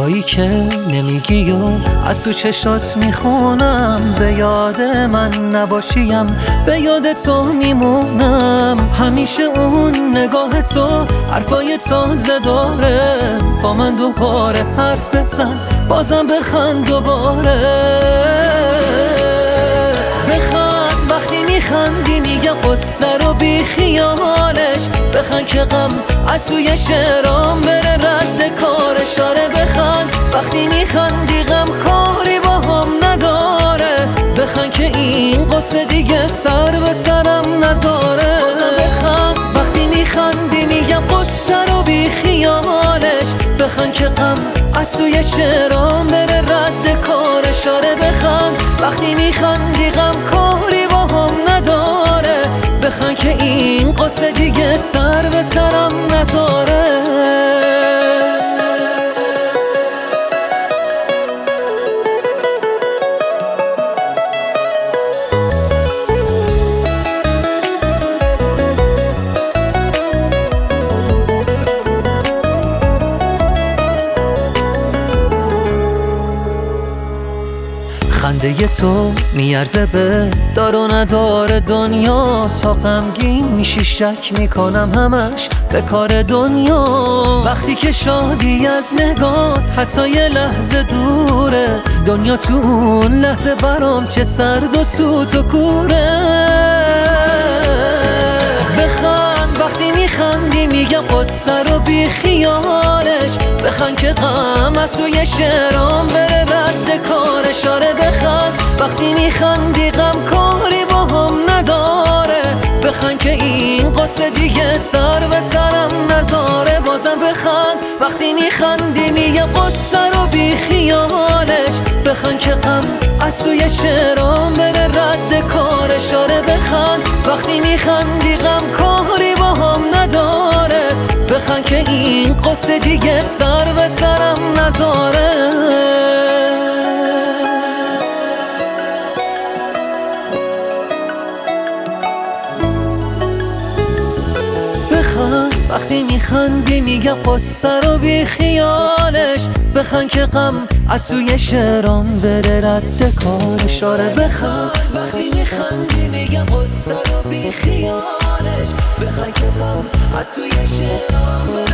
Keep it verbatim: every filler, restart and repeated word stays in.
چیزایی که نمیگی و از تو چشات میخونم. به یاد من نباشیم به یاد تو میمونم. همیشه اون نگاه تو حرفای تازه داره. با من دوباره حرف بزن بازم بخند دوباره. بخند وقتی میخندی میگم قصه رو بی خیالش. بخند که غم از توی شعرام بره رد کارش. آره بخند وقتی میخندی غم کاری با هم نداره. بخند که این قصه دیگه سر به سرم نذاره. بازم بخند وقتی میخندی میگم قصه رو بی خیالش. بخند که غم از توی شعرام بره رد کارش. آره بخند وقتی میخندی غم کاری با هم نداره. بخند که این قصه دیگه سر به سرم نذاره. خنده تو میارزه به دار و ندار دنیا. تا غمگین میشی شک میکنم همش به کار دنیا. وقتی که شادی از نگات حتی یه لحظه دوره. دنیا تو اون لحظه برام چه سرد و سوت و کوره. بخند وقتی میخندی میگم قصه رو بی خیالش. بخند که غم از توی شعرام بره رد کارش. آره بخند وقتی میخندی غم کاری با هم نداره. بخند که این قصه دیگه سر به سرم نذاره. بازم بخند وقتی میخندی میگم قصه رو بی خیالش. بخند که غم از توی شعرام بره رد کارش. آره بخند وقتی میخندی غم کاری با هم نداره. بخند که این قصه دیگه سر به سرم نذاره. وقتی میخندی میگم قصه رو بی خیالش. بخند که غم از توی شعرام بره رد کارش. آره بخند وقتی میخندی میگم قصه رو بی خیالش. بخند که غم از توی شعرام